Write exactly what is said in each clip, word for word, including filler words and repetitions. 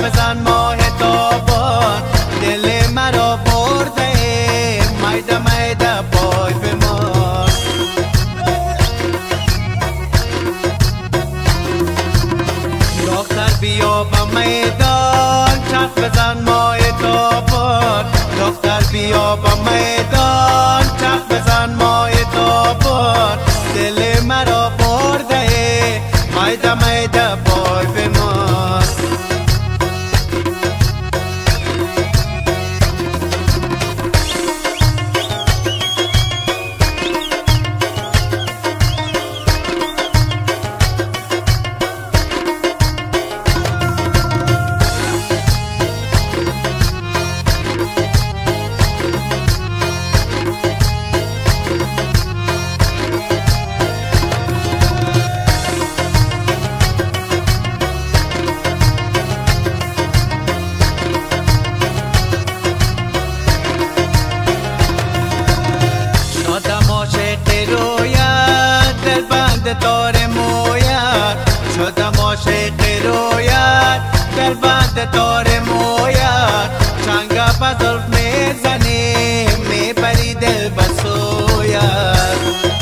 بزن ماه تابان، دل مرا برده میده میده پای به ما. دختر بیا به میدان، چرخ بزن ماه تابان. دختر بیا به میدان، چرخ بزن ماه تابان، دل مرا برده میده میده پای به ما. تار مویت شدم عاشق رویت، در بند تار مویت چنگ به زلف میزنی میبری دل به سویت.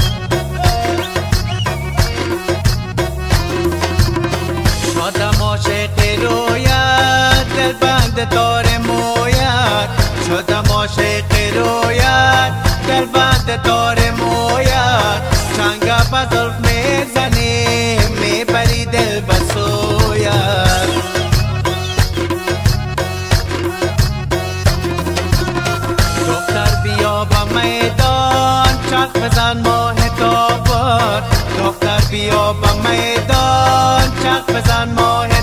شدم عاشق رویت، در بند تار مویت شدم عاشق رویت، در بند تار مویت چنگ به زلف میزنی میبری دل به سویت. دختر بیا به میدان، چرخ بزن ماه تابان. دختر بیا به میدان، چرخ بزن ماه